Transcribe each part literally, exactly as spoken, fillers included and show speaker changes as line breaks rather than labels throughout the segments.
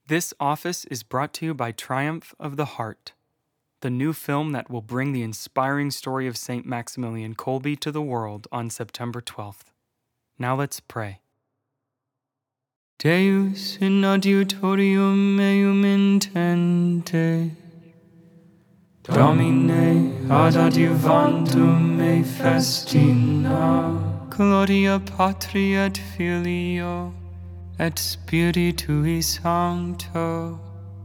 This office is brought to you by Triumph of the Heart, the new film that will bring the inspiring story of Saint Maximilian Kolbe to the world on September twelfth. Now let's pray. Deus in adiutorium meum intende, Domine ad adiuvantum me festina, Gloria Patri et Filio, et Spiritui Sancto,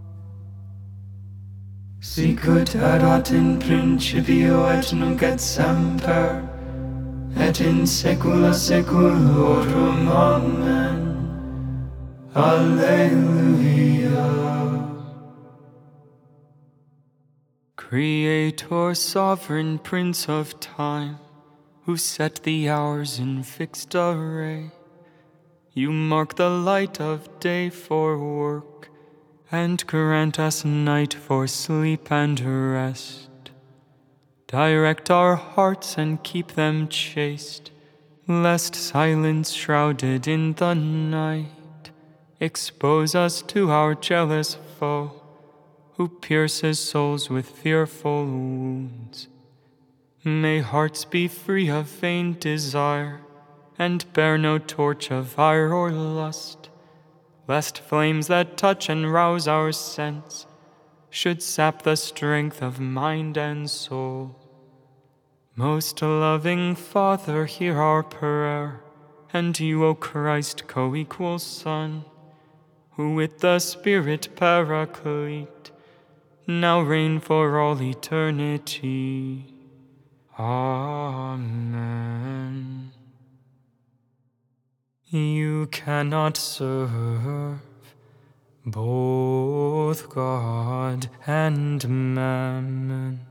sicut erat in principio et nunc et semper, et in saecula saeculorum. Amen. Alleluia. Creator, sovereign Prince of time, who set the hours in fixed array, you mark the light of day for work, and grant us night for sleep and rest. Direct our hearts and keep them chaste, lest silence shrouded in the night expose us to our jealous foe, who pierces souls with fearful wounds. May hearts be free of vain desire, and bear no torch of fire or lust, lest flames that touch and rouse our sense should sap the strength of mind and soul. Most loving Father, hear our prayer, and you, O Christ, co-equal Son, who with the Spirit Paraclete now reign for all eternity. Amen. You cannot serve both God and mammon.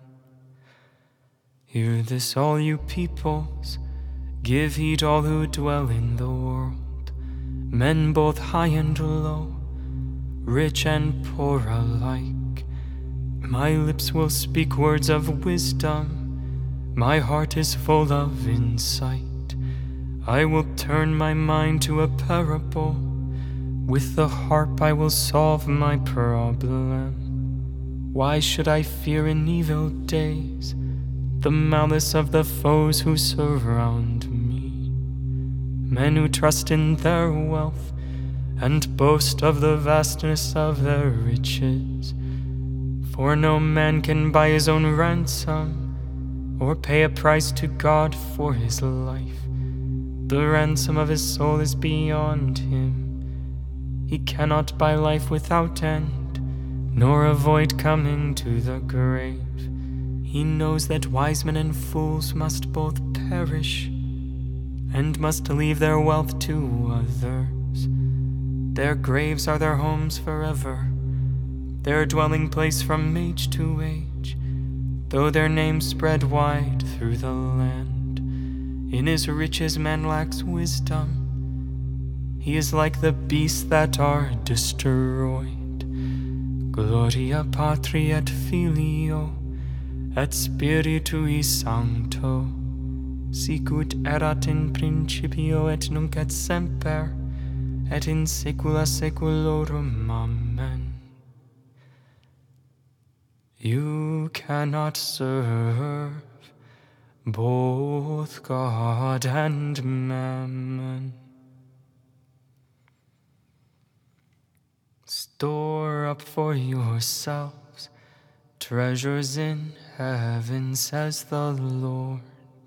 Hear this, all you peoples, give heed, all who dwell in the world, men both high and low, rich and poor alike. My lips will speak words of wisdom, my heart is full of insight. I will turn my mind to a parable, with the harp I will solve my problem. Why should I fear in evil days the malice of the foes who surround me? Men who trust in their wealth and boast of the vastness of their riches. For no man can buy his own ransom, or pay a price to God for his life. The ransom of his soul is beyond him. He cannot buy life without end, nor avoid coming to the grave. He knows that wise men and fools must both perish, and must leave their wealth to others. Their graves are their homes forever, their dwelling place from age to age, though their names spread wide through the land. In his riches man lacks wisdom. He is like the beasts that are destroyed. Gloria Patri et Filio, et Spiritui Sancto, sicut erat in principio et nunc et semper, et in saecula saeculorum. Amen. You cannot serve both God and mammon. Store up for yourselves treasures in heaven, says the Lord.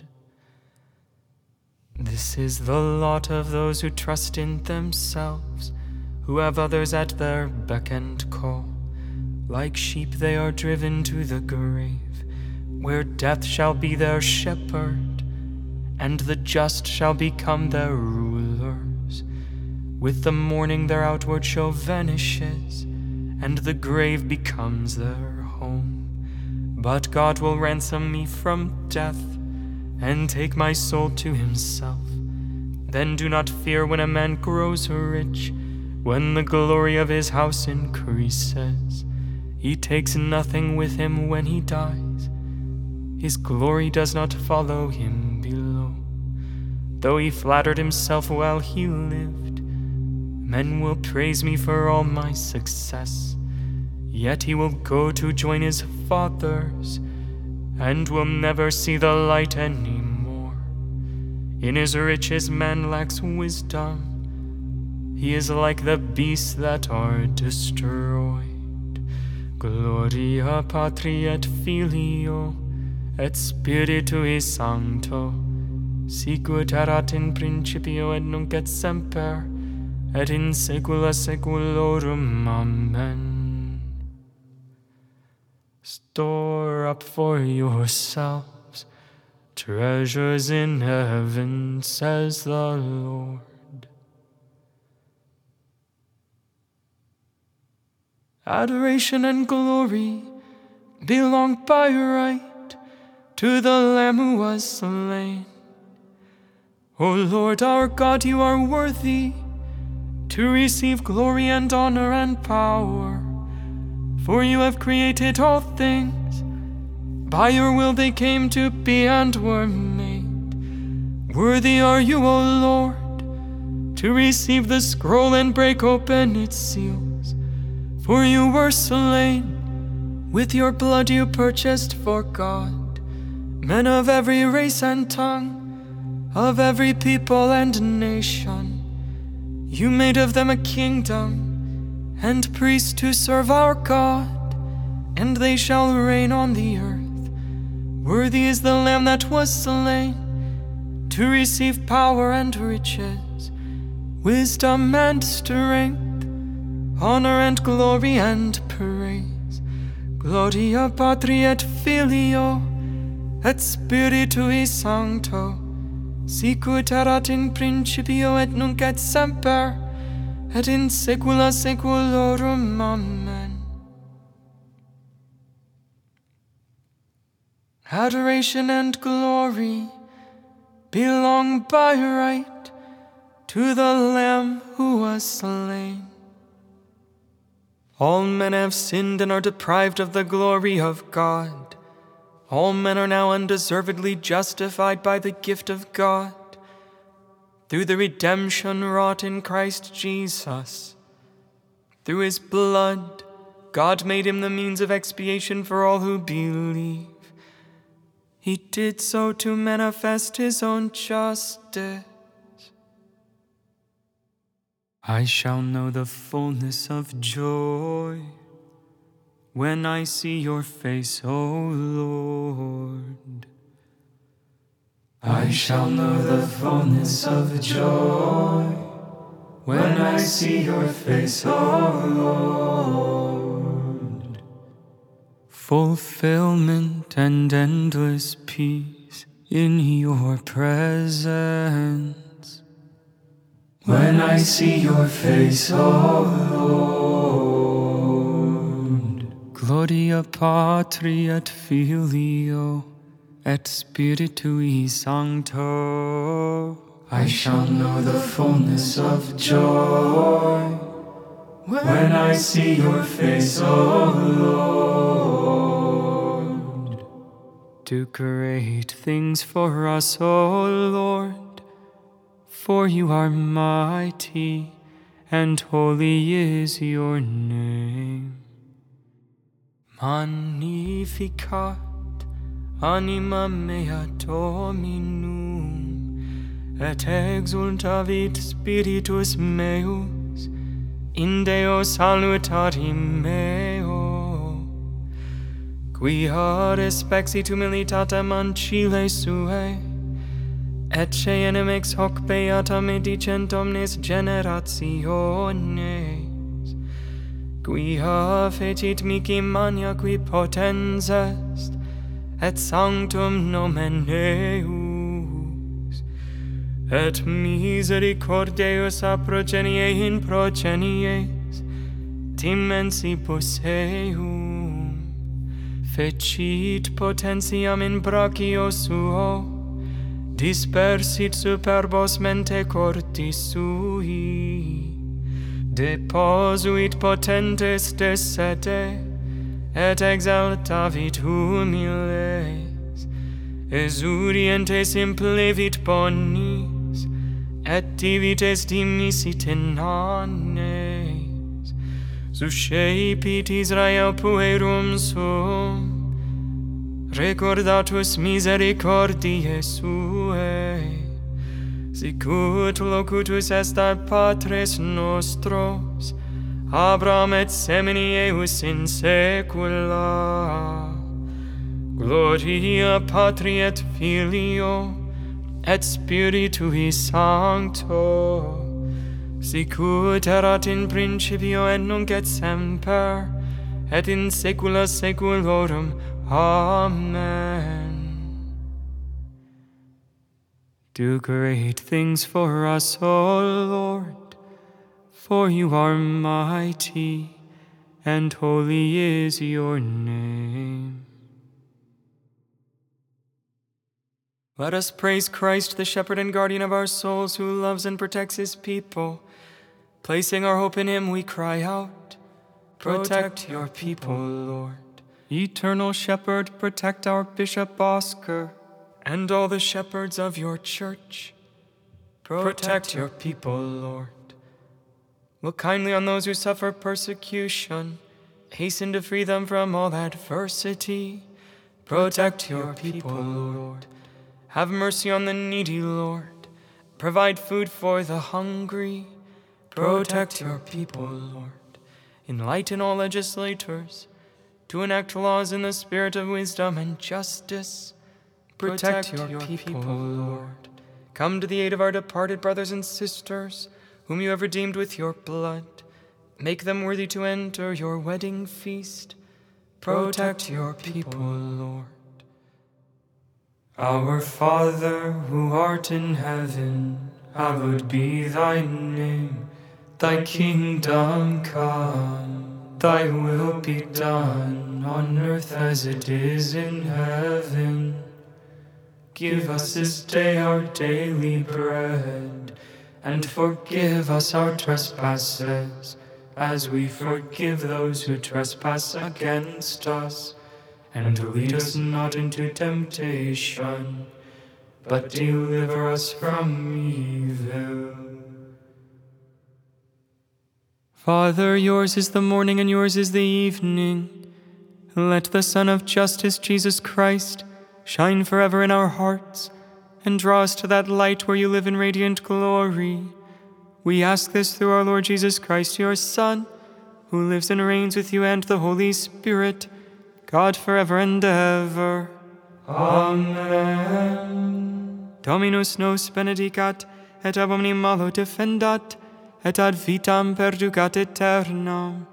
This is the lot of those who trust in themselves, who have others at their beck and call. Like sheep they are driven to the grave, where death shall be their shepherd, and the just shall become their rulers. With the morning their outward show vanishes, and the grave becomes their home. But God will ransom me from death, and take my soul to himself. Then do not fear when a man grows rich, when the glory of his house increases. He takes nothing with him when he dies. His glory does not follow him below. Though he flattered himself while he lived, Men will praise me for all my success, yet he will go to join his fathers, and will never see the light anymore. In his riches man lacks wisdom, he is like the beasts that are destroyed. Gloria Patri et Filio, et Spiritui Sancto, sicut erat in principio et nunc et semper, et in saecula saeculorum. Amen. Store up for yourselves treasures in heaven, says the Lord. Adoration and glory belong by right to the Lamb who was slain. O Lord our God, you are worthy to receive glory and honor and power, for you have created all things. By your will they came to be and were made. Worthy are you, O Lord, to receive the scroll and break open its seals. For you were slain, with your blood you purchased for God men of every race and tongue, of every people and nation. You made of them a kingdom and priests to serve our God, and they shall reign on the earth. Worthy is the Lamb that was slain to receive power and riches, wisdom and strength, honor and glory and praise. Gloria Patri et Filio, et Spiritui Sancto, sicut erat in principio et nunc et semper, et in saecula saeculorum. Amen. Adoration and glory belong by right to the Lamb who was slain. All men have sinned and are deprived of the glory of God. All men are now undeservedly justified by the gift of God through the redemption wrought in Christ Jesus. Through his blood, God made him the means of expiation for all who believe. He did so to manifest his own justice. I shall know the fullness of joy when I see your face, O Lord. I shall know the fullness of joy when I see your face, O Lord. Fulfillment and endless peace in your presence. When I see your face, O Lord. Gloria Patri et Filio, et Spiritui Sancto. I shall know the fullness of joy when I see your face, O Lord. Do great things for us, O Lord, for you are mighty, and holy is your name. Magnificat anima mea Dominum, et exultavit spiritus meus in Deo salutari meo, quia respexit humilitatem ancile suae, ecce enim hoc beata me dicent omnes generationes, quia fecit mihi mania qui potens est, et sanctum nomen eus, et misericordiaeus a progenie in progenies, dimensibus eum, fecit potentiam in brachio suo, dispersit superbos mente cortis sui, deposuit potentes de sede, et exaltavit humiles, exurientes implevit bonis, et Festivites dimisit in annes, suscepit Israel puerum sum, recordatus misericordiae suae, sicut locutus est ad patres nostros, Abraham et semini eius in saecula. Gloria Patri et Filio, et Spiritui Sancto, sicut erat in principio et nunc et semper, et in saecula saeculorum. Amen. Do great things for us, O Lord, for you are mighty, and holy is your name. Let us praise Christ, the shepherd and guardian of our souls, who loves and protects his people. Placing our hope in him, we cry out, protect your people, Lord. Eternal shepherd, protect our Bishop Oscar and all the shepherds of your church. Protect your people, Lord. Look kindly on those who suffer persecution. Hasten to free them from all adversity. Protect your people, Lord. Have mercy on the needy, Lord. Provide food for the hungry. Protect your people, Lord. Enlighten all legislators to enact laws in the spirit of wisdom and justice. Protect, Protect your, your people, people, Lord. Come to the aid of our departed brothers and sisters, whom you have redeemed with your blood. Make them worthy to enter your wedding feast. Protect your people, Lord. Our Father, who art in heaven, hallowed be thy name. Thy kingdom come, thy will be done, on earth as it is in heaven. Give us this day our daily bread, and forgive us our trespasses, as we forgive those who trespass against us. And lead us not into temptation, but deliver us from evil. Father, yours is the morning and yours is the evening. Let the Son of Justice, Jesus Christ, shine forever in our hearts, and draw us to that light where you live in radiant glory. We ask this through our Lord Jesus Christ, your Son, who lives and reigns with you and the Holy Spirit, God forever and ever. Amen. Dominus nos benedicat, et ab omni malo defendat, et ad vitam perducat aeternam.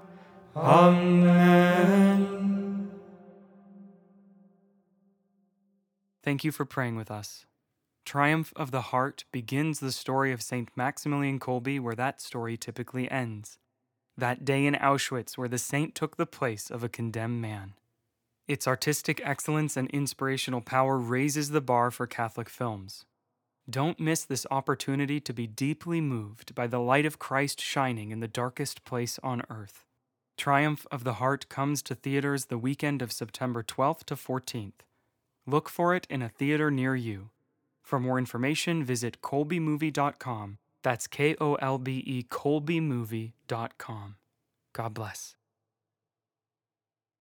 Amen. Thank you for praying with us. Triumph of the Heart begins the story of Saint Maximilian Kolbe where that story typically ends. That day in Auschwitz where the saint took the place of a condemned man. Its artistic excellence and inspirational power raises the bar for Catholic films. Don't miss this opportunity to be deeply moved by the light of Christ shining in the darkest place on earth. Triumph of the Heart comes to theaters the weekend of September twelfth to fourteenth. Look for it in a theater near you. For more information, visit kolbe movie dot com. That's K O L B E, kolbe movie dot com. God bless.